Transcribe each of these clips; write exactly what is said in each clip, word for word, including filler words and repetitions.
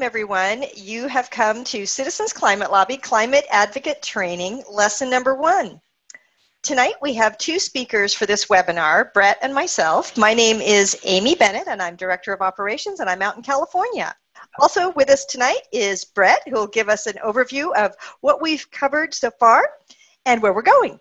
everyone. You have come to Citizens Climate Lobby Climate Advocate Training, lesson number one. Tonight we have two speakers for this webinar, Brett and myself. My name is Amy Bennett, and I'm Director of Operations, and I'm out in California. Also with us tonight is Brett, who will give us an overview of what we've covered so far and where we're going.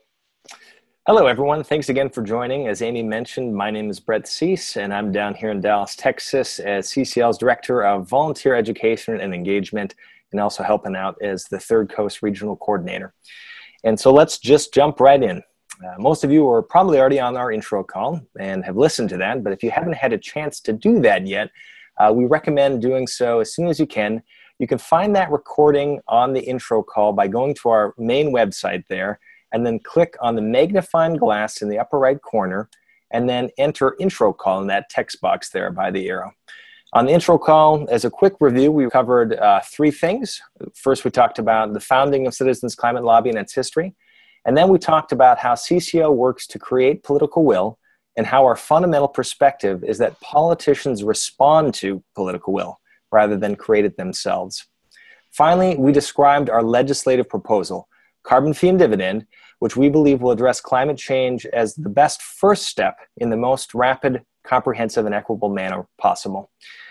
Hello, everyone. Thanks again for joining. As Amy mentioned, my name is Brett Cease, and I'm down here in Dallas, Texas as C C L's Director of Volunteer Education and Engagement, and also helping out as the Third Coast Regional Coordinator. And so let's just jump right in. Uh, most of you are probably already on our intro call and have listened to that, but if you haven't had a chance to do that yet, uh, we recommend doing so as soon as you can. You can find that recording on the intro call by going to our main website there, and then click on the magnifying glass in the upper right corner, and then enter intro call in that text box there by the arrow. On the intro call, as a quick review, we covered uh, three things. First, we talked about the founding of Citizens Climate Lobby and its history. And then we talked about how C C L works to create political will, and how our fundamental perspective is that politicians respond to political will rather than create it themselves. Finally, we described our legislative proposal, Carbon Fee and Dividend, which we believe will address climate change as the best first step in the most rapid, comprehensive, and equitable manner possible.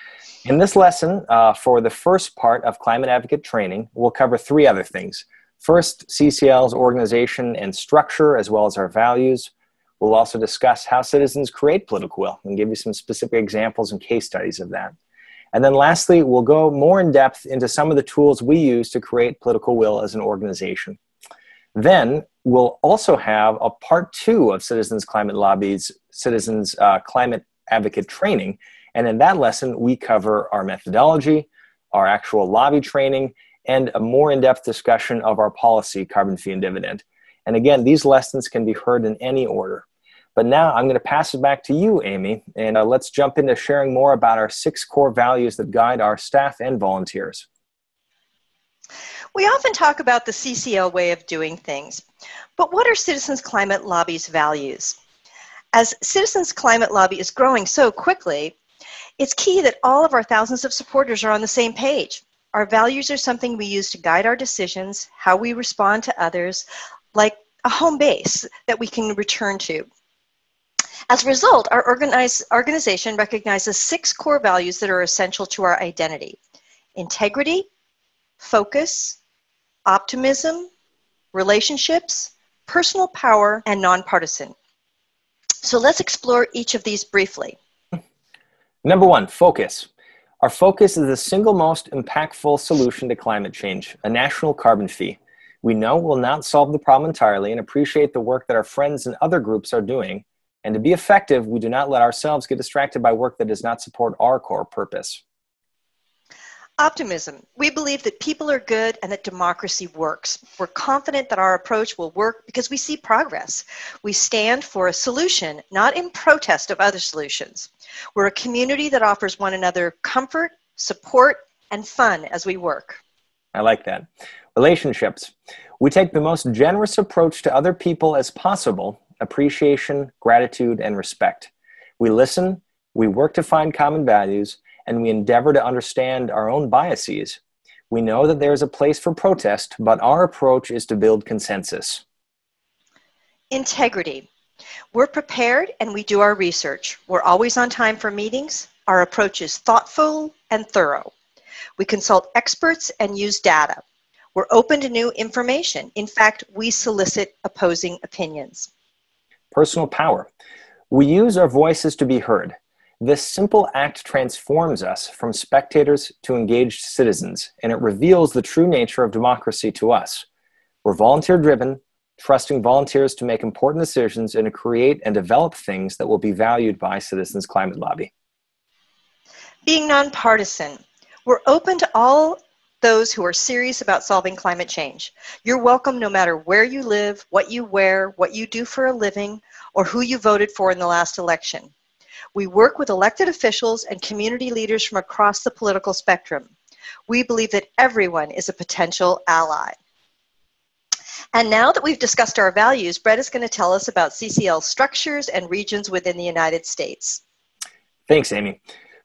In this lesson, uh, for the first part of Climate Advocate Training, we'll cover three other things. First, C C L's organization and structure, as well as our values. We'll also discuss how citizens create political will and give you some specific examples and case studies of that. And then lastly, we'll go more in depth into some of the tools we use to create political will as an organization. Then we'll also have a part two of Citizens Climate Lobby's Citizens uh, Climate Advocate Training. And in that lesson, we cover our methodology, our actual lobby training, and a more in-depth discussion of our policy, Carbon Fee and Dividend. And again, these lessons can be heard in any order. But now I'm going to pass it back to you, Amy, and uh, let's jump into sharing more about our six core values that guide our staff and volunteers. We often talk about the C C L way of doing things, but what are Citizens Climate Lobby's values? As Citizens Climate Lobby is growing so quickly, it's key that all of our thousands of supporters are on the same page. Our values are something we use to guide our decisions, how we respond to others, like a home base that we can return to. As a result, our organize, organization recognizes six core values that are essential to our identity: integrity, focus, optimism, relationships, personal power, and nonpartisan. So let's explore each of these briefly. Number one, focus. Our focus is the single most impactful solution to climate change, a national carbon fee. We know will not solve the problem entirely and appreciate the work that our friends and other groups are doing. And to be effective, we do not let ourselves get distracted by work that does not support our core purpose. Optimism. We believe that people are good and that democracy works. We're confident that our approach will work because we see progress. We stand for a solution, not in protest of other solutions. We're a community that offers one another comfort, support, and fun as we work. I like that. Relationships. We take the most generous approach to other people as possible: appreciation, gratitude, and respect. We listen, we work to find common values, and we endeavor to understand our own biases. We know that there is a place for protest, but our approach is to build consensus. Integrity. We're prepared and we do our research. We're always on time for meetings. Our approach is thoughtful and thorough. We consult experts and use data. We're open to new information. In fact, we solicit opposing opinions. Personal power. We use our voices to be heard. This simple act transforms us from spectators to engaged citizens, and it reveals the true nature of democracy to us. We're volunteer-driven, trusting volunteers to make important decisions and to create and develop things that will be valued by Citizens Climate Lobby. Being nonpartisan. We're open to all those who are serious about solving climate change. You're welcome no matter where you live, what you wear, what you do for a living, or who you voted for in the last election. We work with elected officials and community leaders from across the political spectrum. We believe that everyone is a potential ally. And now that we've discussed our values, Brett is going to tell us about C C L structures and regions within the United States. Thanks, Amy.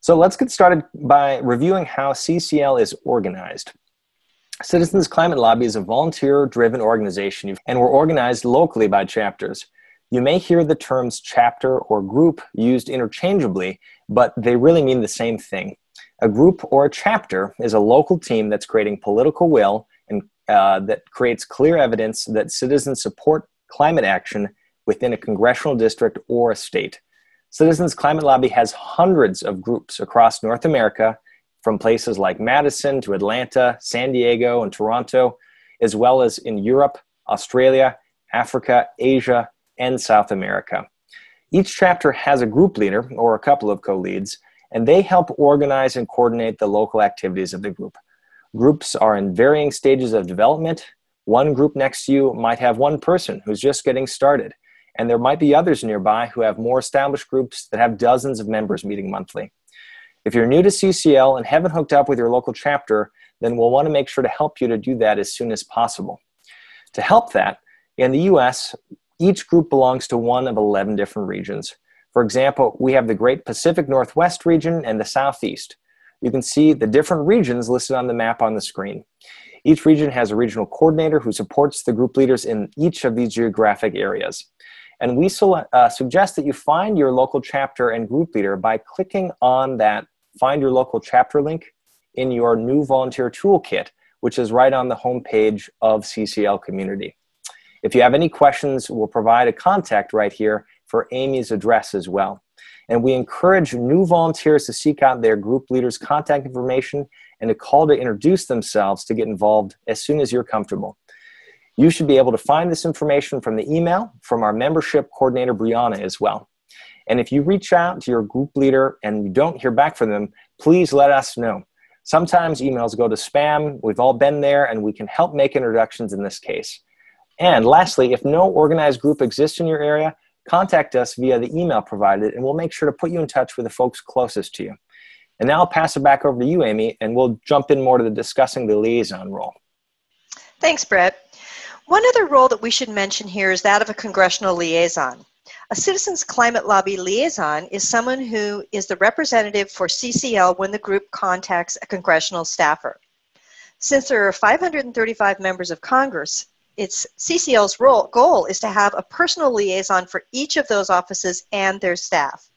So let's get started by reviewing how C C L is organized. Citizens Climate Lobby is a volunteer-driven organization, and we're organized locally by chapters. You may hear the terms chapter or group used interchangeably, but they really mean the same thing. A group or a chapter is a local team that's creating political will and uh, that creates clear evidence that citizens support climate action within a congressional district or a state. Citizens Climate Lobby has hundreds of groups across North America, from places like Madison to Atlanta, San Diego, and Toronto, as well as in Europe, Australia, Africa, Asia, and South America. Each chapter has a group leader or a couple of co-leads, and they help organize and coordinate the local activities of the group. Groups are in varying stages of development. One group next to you might have one person who's just getting started, and there might be others nearby who have more established groups that have dozens of members meeting monthly. If you're new to C C L and haven't hooked up with your local chapter, then we'll want to make sure to help you to do that as soon as possible. To help that, in the U S, each group belongs to one of eleven different regions. For example, we have the Great Pacific Northwest region and the Southeast. You can see the different regions listed on the map on the screen. Each region has a regional coordinator who supports the group leaders in each of these geographic areas. And we su uh, suggest that you find your local chapter and group leader by clicking on that Find Your Local Chapter link in your new volunteer toolkit, which is right on the homepage of C C L Community. If you have any questions, we'll provide a contact right here for Amy's address as well. And we encourage new volunteers to seek out their group leader's contact information and to call to introduce themselves to get involved as soon as you're comfortable. You should be able to find this information from the email from our membership coordinator, Brianna, as well. And if you reach out to your group leader and you don't hear back from them, please let us know. Sometimes emails go to spam. We've all been there, and we can help make introductions in this case. And lastly, if no organized group exists in your area, contact us via the email provided, and we'll make sure to put you in touch with the folks closest to you. And now I'll pass it back over to you, Amy, and we'll jump in more to the discussing the liaison role. Thanks, Brett. One other role that we should mention here is that of a congressional liaison. A Citizens Climate Lobby liaison is someone who is the representative for C C L when the group contacts a congressional staffer. Since there are five hundred thirty-five members of Congress, it's C C L's role, goal is to have a personal liaison for each of those offices and their staff.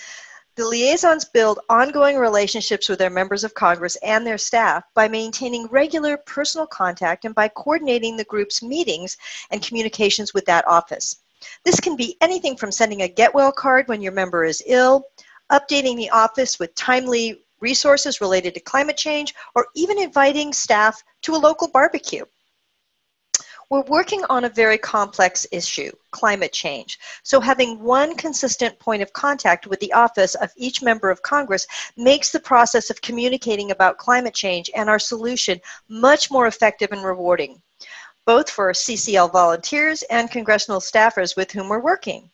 The liaisons build ongoing relationships with their members of Congress and their staff by maintaining regular personal contact and by coordinating the group's meetings and communications with that office. This can be anything from sending a get well card when your member is ill, updating the office with timely resources related to climate change, or even inviting staff to a local barbecue. We're working on a very complex issue, climate change. So having one consistent point of contact with the office of each member of Congress makes the process of communicating about climate change and our solution much more effective and rewarding, both for C C L volunteers and congressional staffers with whom we're working.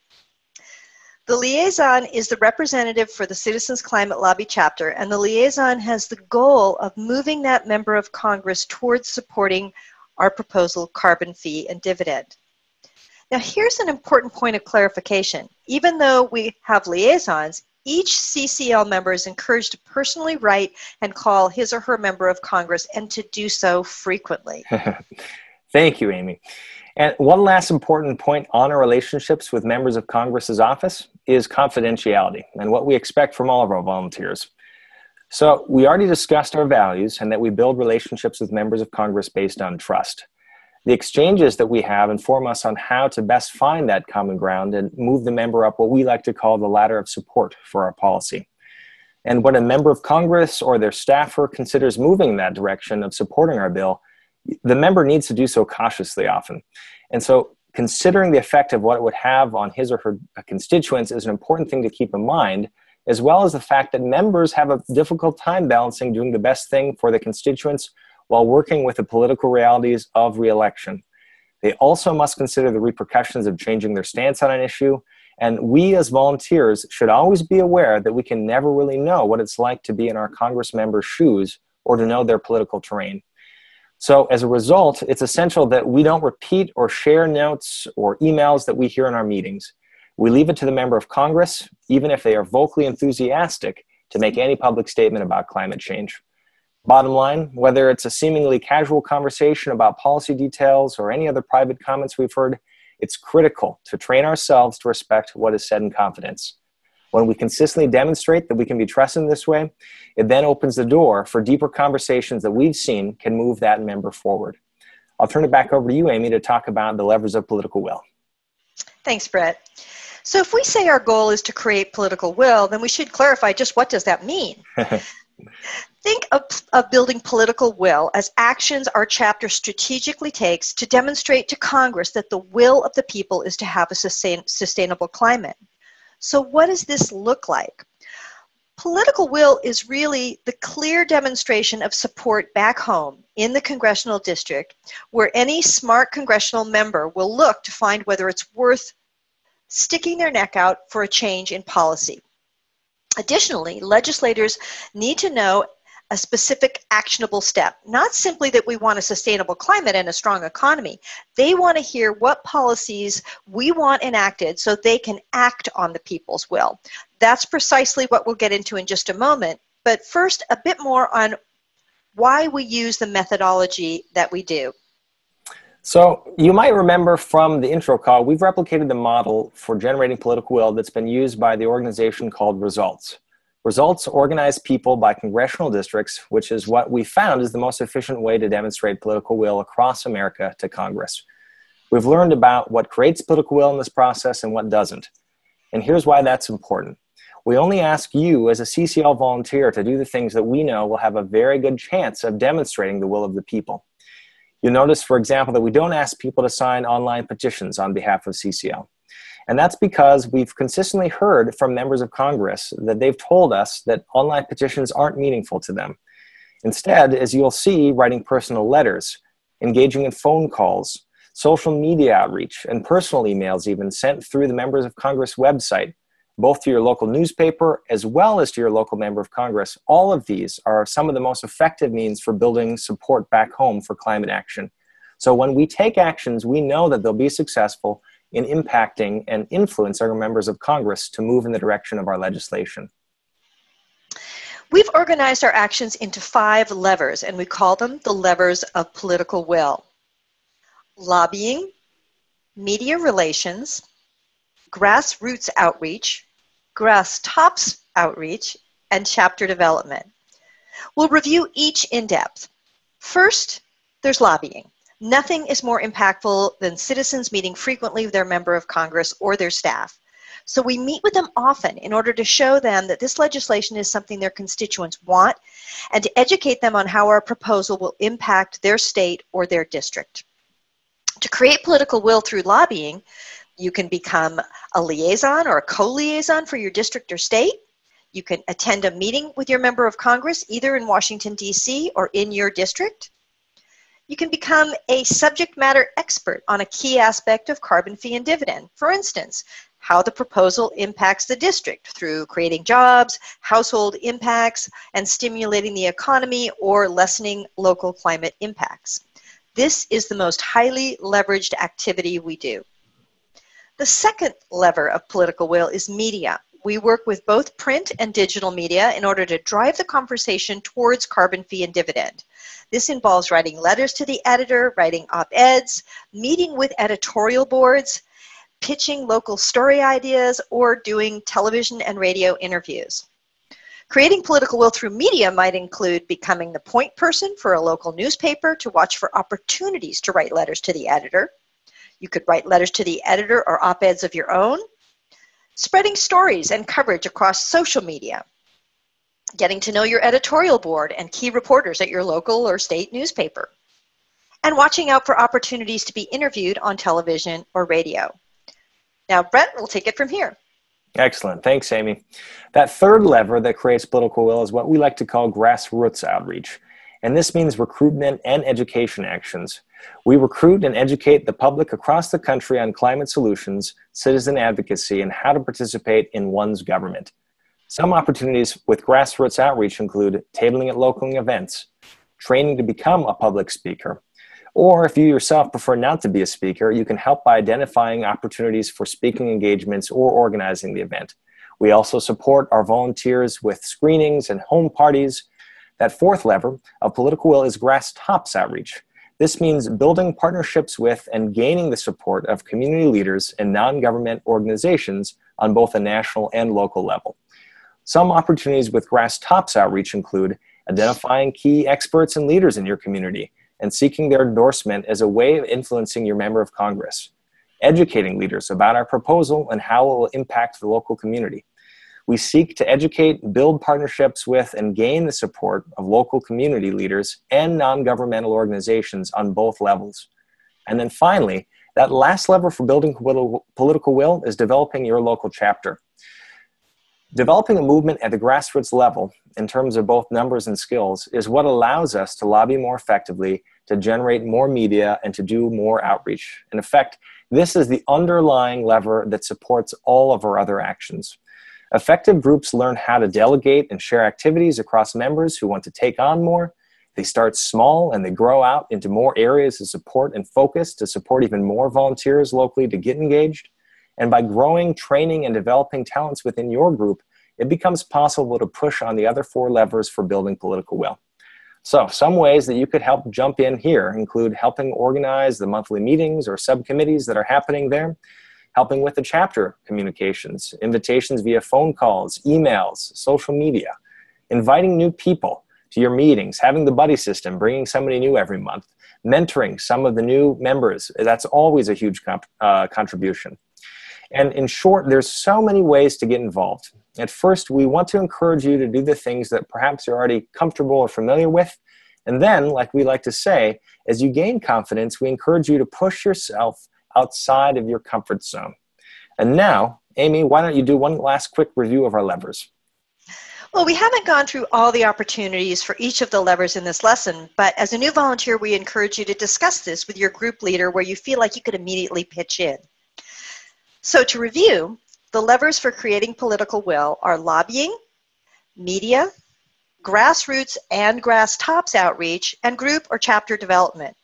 The liaison is the representative for the Citizens Climate Lobby chapter, and the liaison has the goal of moving that member of Congress towards supporting our proposal carbon fee and dividend. Now here's an important point of clarification. Even though we have liaisons, each C C L member is encouraged to personally write and call his or her member of Congress, and to do so frequently. Thank you, Amy. And one last important point on our relationships with members of Congress's office is confidentiality and what we expect from all of our volunteers. So we already discussed our values and that we build relationships with members of Congress based on trust. The exchanges that we have inform us on how to best find that common ground and move the member up what we like to call the ladder of support for our policy. And when a member of Congress or their staffer considers moving in that direction of supporting our bill, the member needs to do so cautiously often. And so considering the effect of what it would have on his or her constituents is an important thing to keep in mind, as well as the fact that members have a difficult time balancing doing the best thing for the constituents while working with the political realities of re-election. They also must consider the repercussions of changing their stance on an issue, and we as volunteers should always be aware that we can never really know what it's like to be in our Congress members' shoes or to know their political terrain. So as a result, it's essential that we don't repeat or share notes or emails that we hear in our meetings. We leave it to the member of Congress, even if they are vocally enthusiastic, to make any public statement about climate change. Bottom line, whether it's a seemingly casual conversation about policy details or any other private comments we've heard, it's critical to train ourselves to respect what is said in confidence. When we consistently demonstrate that we can be trusted in this way, it then opens the door for deeper conversations that we've seen can move that member forward. I'll turn it back over to you, Amy, to talk about the levers of political will. Thanks, Brett. So if we say our goal is to create political will, then we should clarify just what does that mean? Think of, of building political will as actions our chapter strategically takes to demonstrate to Congress that the will of the people is to have a sustain, sustainable climate. So what does this look like? Political will is really the clear demonstration of support back home in the congressional district, where any smart congressional member will look to find whether it's worth sticking their neck out for a change in policy. Additionally, legislators need to know a specific actionable step, not simply that we want a sustainable climate and a strong economy. They want to hear what policies we want enacted so they can act on the people's will. That's precisely what we'll get into in just a moment. But first, a bit more on why we use the methodology that we do. So you might remember from the intro call, we've replicated the model for generating political will that's been used by the organization called Results. Results organize people by congressional districts, which is what we found is the most efficient way to demonstrate political will across America to Congress. We've learned about what creates political will in this process and what doesn't. And here's why that's important. We only ask you as a C C L volunteer to do the things that we know will have a very good chance of demonstrating the will of the people. You'll notice, for example, that we don't ask people to sign online petitions on behalf of C C L. And that's because we've consistently heard from members of Congress that they've told us that online petitions aren't meaningful to them. Instead, as you'll see, writing personal letters, engaging in phone calls, social media outreach, and personal emails even sent through the members of Congress website, both to your local newspaper as well as to your local member of Congress. All of these are some of the most effective means for building support back home for climate action. So when we take actions, we know that they'll be successful in impacting and influence our members of Congress to move in the direction of our legislation. We've organized our actions into five levers, and we call them the levers of political will: lobbying, media relations, grassroots outreach, grass tops outreach, and chapter development. We'll review each in depth. First, there's lobbying. Nothing is more impactful than citizens meeting frequently with their member of Congress or their staff. So we meet with them often in order to show them that this legislation is something their constituents want and to educate them on how our proposal will impact their state or their district. To create political will through lobbying, you can become a liaison or a co-liaison for your district or state. You can attend a meeting with your member of Congress, either in Washington, D C or in your district. You can become a subject matter expert on a key aspect of carbon fee and dividend. For instance, how the proposal impacts the district through creating jobs, household impacts, and stimulating the economy or lessening local climate impacts. This is the most highly leveraged activity we do. The second lever of political will is media. We work with both print and digital media in order to drive the conversation towards carbon fee and dividend. This involves writing letters to the editor, writing op-eds, meeting with editorial boards, pitching local story ideas, or doing television and radio interviews. Creating political will through media might include becoming the point person for a local newspaper to watch for opportunities to write letters to the editor. You could write letters to the editor or op-eds of your own. Spreading stories and coverage across social media. Getting to know your editorial board and key reporters at your local or state newspaper. And watching out for opportunities to be interviewed on television or radio. Now, Brett will take it from here. Excellent. Thanks, Amy. That third lever that creates political will is what we like to call grassroots outreach. And this means recruitment and education actions. We recruit and educate the public across the country on climate solutions, citizen advocacy, and how to participate in one's government. Some opportunities with grassroots outreach include tabling at local events, training to become a public speaker, or if you yourself prefer not to be a speaker, you can help by identifying opportunities for speaking engagements or organizing the event. We also support our volunteers with screenings and home parties. That fourth lever of political will is grass tops outreach. This means building partnerships with and gaining the support of community leaders and non-government organizations on both a national and local level. Some opportunities with grass tops outreach include identifying key experts and leaders in your community and seeking their endorsement as a way of influencing your member of Congress, educating leaders about our proposal and how it will impact the local community. We seek to educate, build partnerships with, and gain the support of local community leaders and non-governmental organizations on both levels. And then finally, that last lever for building political will is developing your local chapter. Developing a movement at the grassroots level, in terms of both numbers and skills, is what allows us to lobby more effectively, to generate more media, and to do more outreach. In effect, this is the underlying lever that supports all of our other actions. Effective groups learn how to delegate and share activities across members who want to take on more. They start small and they grow out into more areas of support and focus to support even more volunteers locally to get engaged. And by growing, training, and developing talents within your group, it becomes possible to push on the other four levers for building political will. So some ways that you could help jump in here include helping organize the monthly meetings or subcommittees that are happening there, helping with the chapter communications, invitations via phone calls, emails, social media, inviting new people to your meetings, having the buddy system, bringing somebody new every month, mentoring some of the new members. That's always a huge comp- uh, contribution. And in short, there's so many ways to get involved. At first, we want to encourage you to do the things that perhaps you're already comfortable or familiar with. And then, like we like to say, as you gain confidence, we encourage you to push yourself outside of your comfort zone. And now, Amy, why don't you do one last quick review of our levers? Well, we haven't gone through all the opportunities for each of the levers in this lesson, but as a new volunteer, we encourage you to discuss this with your group leader where you feel like you could immediately pitch in. So to review, the levers for creating political will are lobbying, media, grassroots and grass tops outreach, and group or chapter development.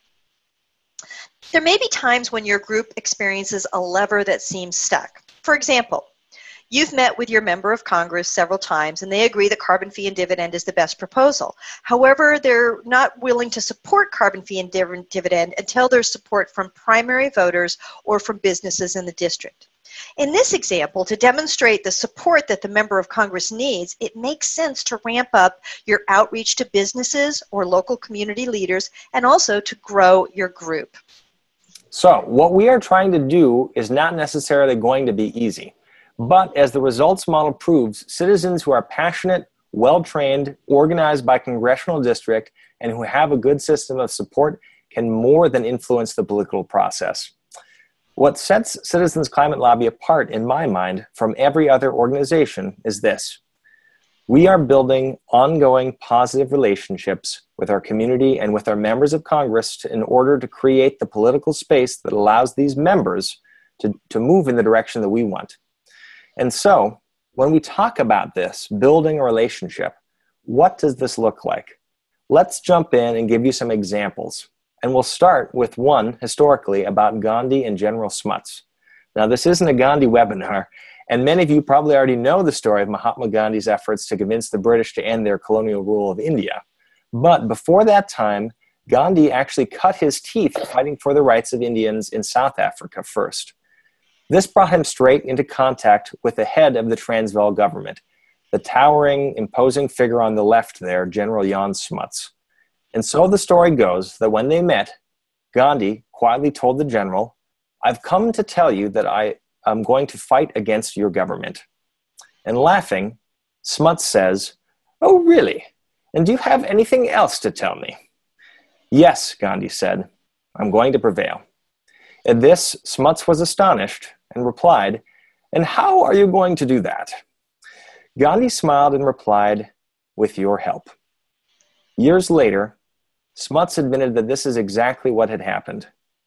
There may be times when your group experiences a lever that seems stuck. For example, you've met with your member of Congress several times and they agree that carbon fee and dividend is the best proposal. However, they're not willing to support carbon fee and div- dividend until there's support from primary voters or from businesses in the district. In this example, to demonstrate the support that the member of Congress needs, it makes sense to ramp up your outreach to businesses or local community leaders and also to grow your group. So what we are trying to do is not necessarily going to be easy. But as the results model proves, citizens who are passionate, well-trained, organized by congressional district, and who have a good system of support can more than influence the political process. What sets Citizens Climate Lobby apart, in my mind, from every other organization is this. We are building ongoing positive relationships with our community and with our members of Congress to, in order to create the political space that allows these members to, to move in the direction that we want. And so, when we talk about this, building a relationship, what does this look like? Let's jump in and give you some examples. And we'll start with one, historically, about Gandhi and General Smuts. Now, this isn't a Gandhi webinar, and many of you probably already know the story of Mahatma Gandhi's efforts to convince the British to end their colonial rule of India. But before that time, Gandhi actually cut his teeth fighting for the rights of Indians in South Africa first. This brought him straight into contact with the head of the Transvaal government, the towering, imposing figure on the left there, General Jan Smuts. And so the story goes that when they met, Gandhi quietly told the general, "I've come to tell you that I am going to fight against your government." And laughing, Smuts says, "Oh, really? And do you have anything else to tell me?" "Yes," Gandhi said, "I'm going to prevail." At this, Smuts was astonished and replied, "And how are you going to do that?" Gandhi smiled and replied, "With your help." Years later, Smuts admitted that this is exactly what had happened.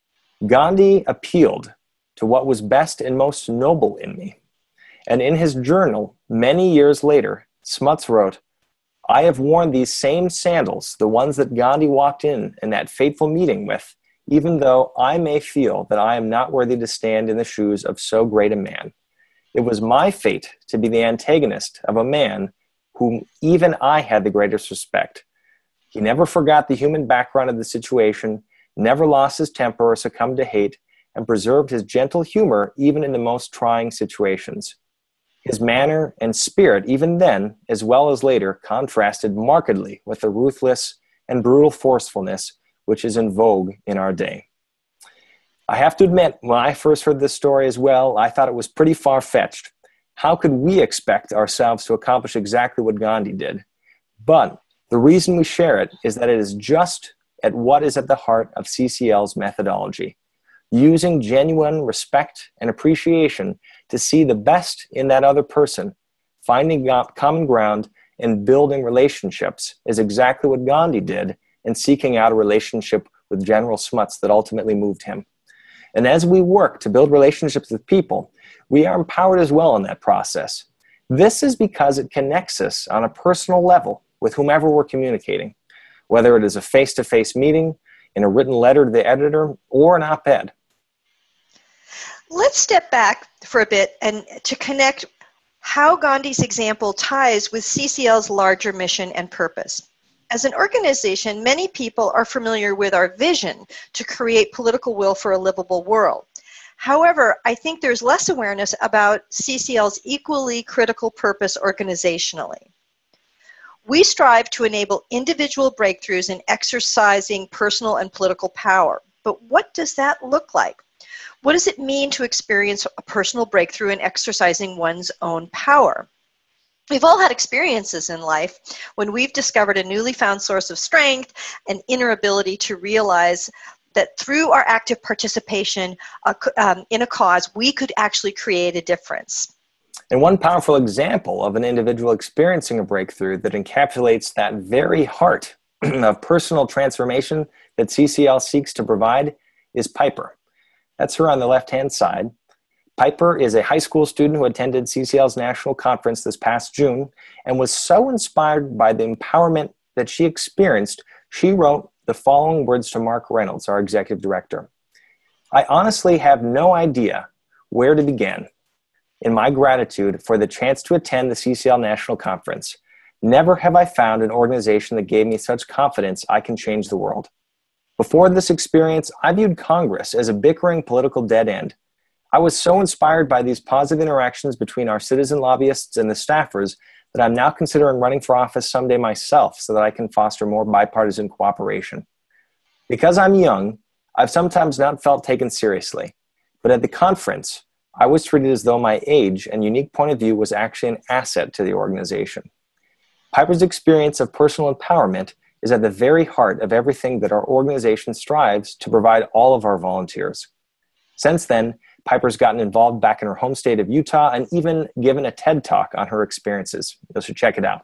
Gandhi appealed to what was best and most noble in me. And in his journal, many years later, Smuts wrote, "I have worn these same sandals, the ones that Gandhi walked in in that fateful meeting with, even though I may feel that I am not worthy to stand in the shoes of so great a man. It was my fate to be the antagonist of a man whom even I had the greatest respect. He never forgot the human background of the situation, never lost his temper or succumbed to hate, and preserved his gentle humor even in the most trying situations. His manner and spirit, even then, as well as later, contrasted markedly with the ruthless and brutal forcefulness which is in vogue in our day. I have to admit, when I first heard this story as well, I thought it was pretty far-fetched. How could we expect ourselves to accomplish exactly what Gandhi did? But the reason we share it is that it is just at what is at the heart of C C L's methodology, using genuine respect and appreciation to see the best in that other person, finding common ground and building relationships is exactly what Gandhi did in seeking out a relationship with General Smuts that ultimately moved him. And as we work to build relationships with people, we are empowered as well in that process. This is because it connects us on a personal level with whomever we're communicating, whether it is a face-to-face meeting, in a written letter to the editor, or an op-ed. Let's step back for a bit and to connect how Gandhi's example ties with C C L's larger mission and purpose. As an organization, many people are familiar with our vision to create political will for a livable world. However, I think there's less awareness about C C L's equally critical purpose organizationally. We strive to enable individual breakthroughs in exercising personal and political power. But what does that look like? What does it mean to experience a personal breakthrough in exercising one's own power? We've all had experiences in life when we've discovered a newly found source of strength, an inner ability to realize that through our active participation uh, um, in a cause, we could actually create a difference. And one powerful example of an individual experiencing a breakthrough that encapsulates that very heart of personal transformation that C C L seeks to provide is Piper. That's her on the left-hand side. Piper is a high school student who attended C C L's national conference this past June and was so inspired by the empowerment that she experienced, she wrote the following words to Mark Reynolds, our executive director. I honestly have no idea where to begin in my gratitude for the chance to attend the C C L National Conference. Never have I found an organization that gave me such confidence I can change the world. Before this experience, I viewed Congress as a bickering political dead end. I was so inspired by these positive interactions between our citizen lobbyists and the staffers that I'm now considering running for office someday myself so that I can foster more bipartisan cooperation. Because I'm young, I've sometimes not felt taken seriously. But at the conference, I was treated as though my age and unique point of view was actually an asset to the organization. Piper's experience of personal empowerment is at the very heart of everything that our organization strives to provide all of our volunteers. Since then, Piper's gotten involved back in her home state of Utah and even given a TED Talk on her experiences. You should check it out.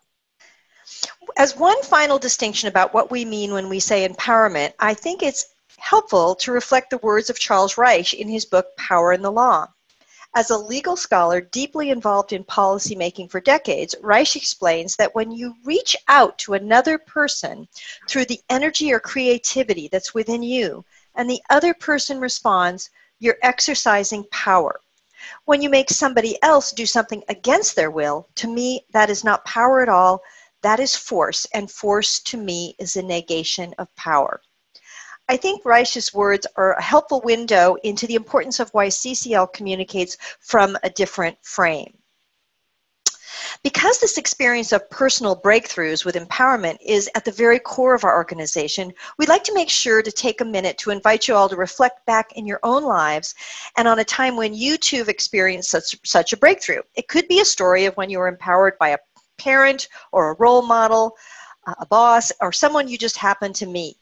As one final distinction about what we mean when we say empowerment, I think it's helpful to reflect the words of Charles Reich in his book, Power in the Law. As a legal scholar deeply involved in policymaking for decades, Reich explains that when you reach out to another person through the energy or creativity that's within you, and the other person responds, you're exercising power. When you make somebody else do something against their will, to me, that is not power at all. That is force, and force to me is a negation of power. I think Reich's words are a helpful window into the importance of why C C L communicates from a different frame. Because this experience of personal breakthroughs with empowerment is at the very core of our organization, we'd like to make sure to take a minute to invite you all to reflect back in your own lives and on a time when you too have experienced such, such a breakthrough. It could be a story of when you were empowered by a parent or a role model, a boss, or someone you just happened to meet.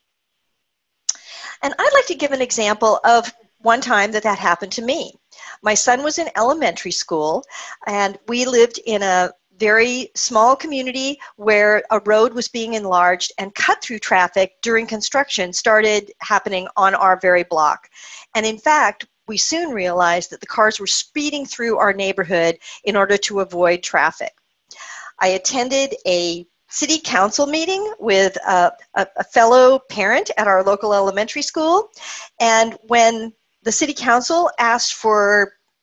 And I'd like to give an example of one time that that happened to me. My son was in elementary school, and we lived in a very small community where a road was being enlarged, and cut-through traffic during construction started happening on our very block. And in fact, we soon realized that the cars were speeding through our neighborhood in order to avoid traffic. I attended a city council meeting with a, a, a fellow parent at our local elementary school, and when the city council asked for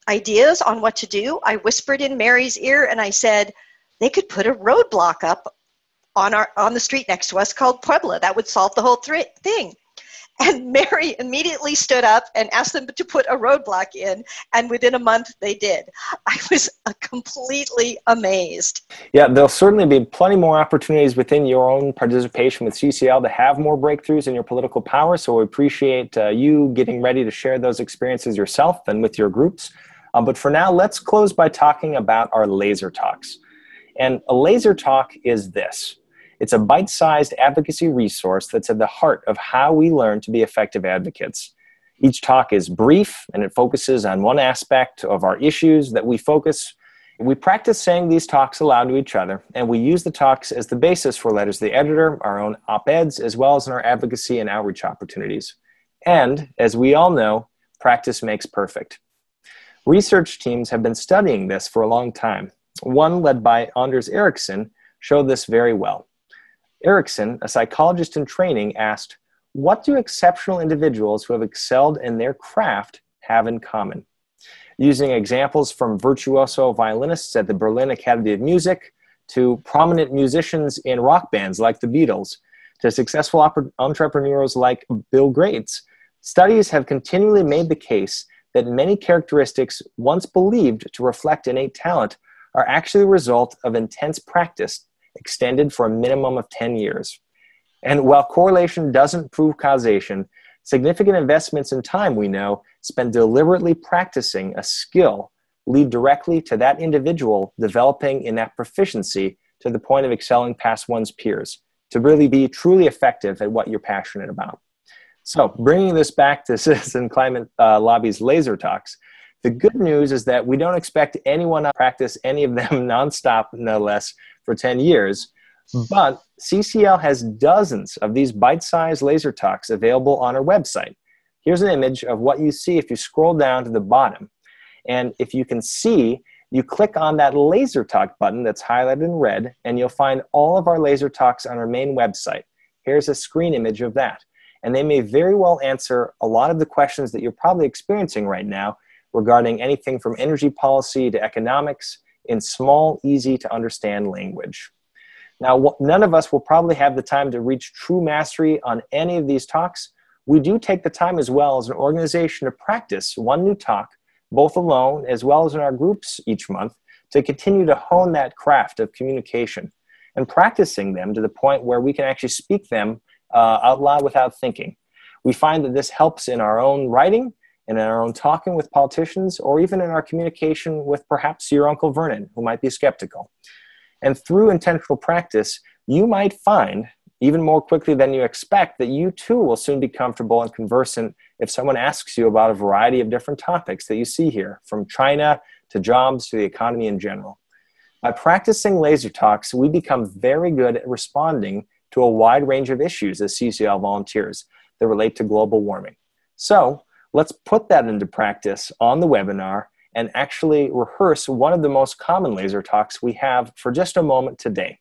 ideas on what to do, I whispered in Mary's ear and I said, they could put a roadblock up on our on the street next to us called Puebla. That would solve the whole th- thing. And Mary immediately stood up and asked them to put a roadblock in, and within a month they did. I was uh, completely amazed. Yeah, there'll certainly be plenty more opportunities within your own participation with C C L to have more breakthroughs in your political power, so we appreciate uh, you getting ready to share those experiences yourself and with your groups. Um, but for now, let's close by talking about our laser talks. And a laser talk is this. It's a bite-sized advocacy resource that's at the heart of how we learn to be effective advocates. Each talk is brief, and it focuses on one aspect of our issues that we focus. We practice saying these talks aloud to each other, and we use the talks as the basis for letters to the editor, our own op-eds, as well as in our advocacy and outreach opportunities. And, as we all know, practice makes perfect. Research teams have been studying this for a long time. One led by Anders Ericsson showed this very well. Ericsson, a psychologist in training, asked, what do exceptional individuals who have excelled in their craft have in common? Using examples from virtuoso violinists at the Berlin Academy of Music, to prominent musicians in rock bands like the Beatles, to successful op- entrepreneurs like Bill Gates, studies have continually made the case that many characteristics once believed to reflect innate talent are actually the result of intense practice extended for a minimum of ten years. And while correlation doesn't prove causation, significant investments in time, we know, spent deliberately practicing a skill lead directly to that individual developing in that proficiency to the point of excelling past one's peers, to really be truly effective at what you're passionate about. So bringing this back to Citizen Climate uh, Lobby's laser talks, the good news is that we don't expect anyone to practice any of them nonstop, no less, for ten years, but C C L has dozens of these bite-sized laser talks available on our website. Here's an image of what you see if you scroll down to the bottom. And if you can see, you click on that laser talk button that's highlighted in red, and you'll find all of our laser talks on our main website. Here's a screen image of that. And they may very well answer a lot of the questions that you're probably experiencing right now regarding anything from energy policy to economics, in small, easy to understand language. Now, none of us will probably have the time to reach true mastery on any of these talks. We do take the time as well as an organization to practice one new talk, both alone as well as in our groups each month, to continue to hone that craft of communication and practicing them to the point where we can actually speak them uh, out loud without thinking. We find that this helps in our own writing, and in our own talking with politicians, or even in our communication with perhaps your Uncle Vernon, who might be skeptical. And through intentional practice, you might find, even more quickly than you expect, that you too will soon be comfortable and conversant if someone asks you about a variety of different topics that you see here, from China to jobs to the economy in general. By practicing laser talks, we become very good at responding to a wide range of issues as C C L volunteers that relate to global warming. So, let's put that into practice on the webinar and actually rehearse one of the most common laser talks we have for just a moment today.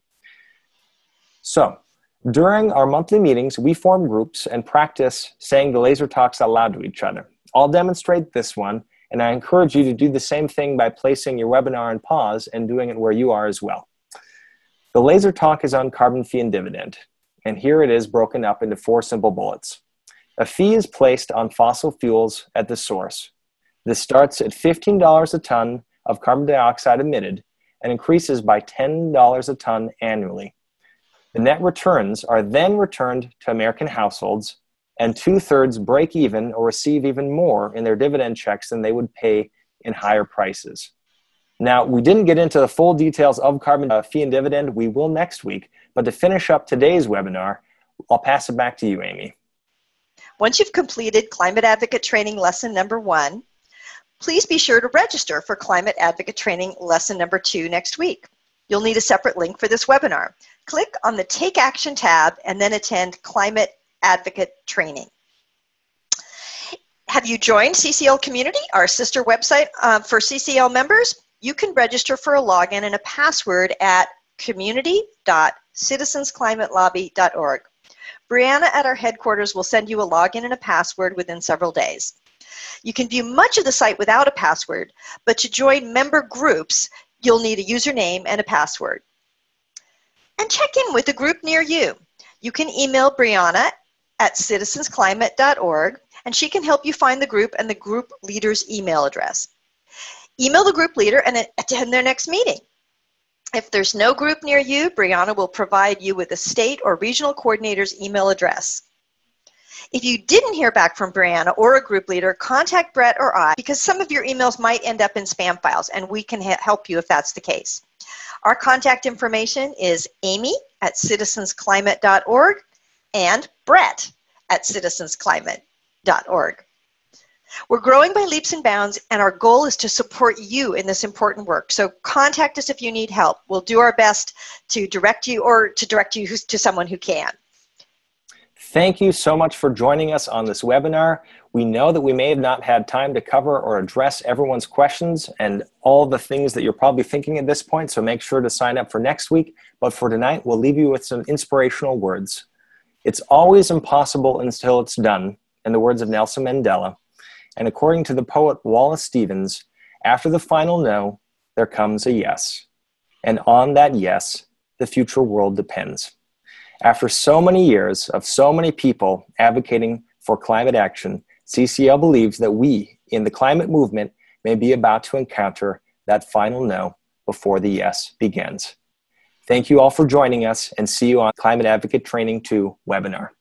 So, during our monthly meetings, we form groups and practice saying the laser talks out loud to each other. I'll demonstrate this one, and I encourage you to do the same thing by placing your webinar on pause and doing it where you are as well. The laser talk is on carbon fee and dividend, and here it is broken up into four simple bullets. A fee is placed on fossil fuels at the source. This starts at fifteen dollars a ton of carbon dioxide emitted and increases by ten dollars a ton annually. The net returns are then returned to American households, and two-thirds break even or receive even more in their dividend checks than they would pay in higher prices. Now, we didn't get into the full details of carbon uh, fee and dividend. We will next week. But to finish up today's webinar, I'll pass it back to you, Amy. Once you've completed Climate Advocate Training Lesson Number One, please be sure to register for Climate Advocate Training Lesson Number Two next week. You'll need a separate link for this webinar. Click on the Take Action tab and then attend Climate Advocate Training. Have you joined C C L Community, our sister website uh, for C C L members? You can register for a login and a password at community dot citizens climate lobby dot org. Brianna at our headquarters will send you a login and a password within several days. You can view much of the site without a password, but to join member groups, you'll need a username and a password. And check in with a group near you. You can email Brianna at citizens climate dot org, and she can help you find the group and the group leader's email address. Email the group leader and attend their next meeting. If there's no group near you, Brianna will provide you with a state or regional coordinator's email address. If you didn't hear back from Brianna or a group leader, contact Brett or I, because some of your emails might end up in spam files, and we can help you if that's the case. Our contact information is Amy at citizens climate dot org and Brett at citizens climate dot org. We're growing by leaps and bounds, and our goal is to support you in this important work. So contact us if you need help. We'll do our best to direct you or to direct you to someone who can. Thank you so much for joining us on this webinar. We know that we may have not had time to cover or address everyone's questions and all the things that you're probably thinking at this point, so make sure to sign up for next week. But for tonight, we'll leave you with some inspirational words. It's always impossible until it's done, in the words of Nelson Mandela. And according to the poet Wallace Stevens, after the final no, there comes a yes. And on that yes, the future world depends. After so many years of so many people advocating for climate action, C C L believes that we, in the climate movement, may be about to encounter that final no before the yes begins. Thank you all for joining us, and see you on Climate Advocate Training two webinar.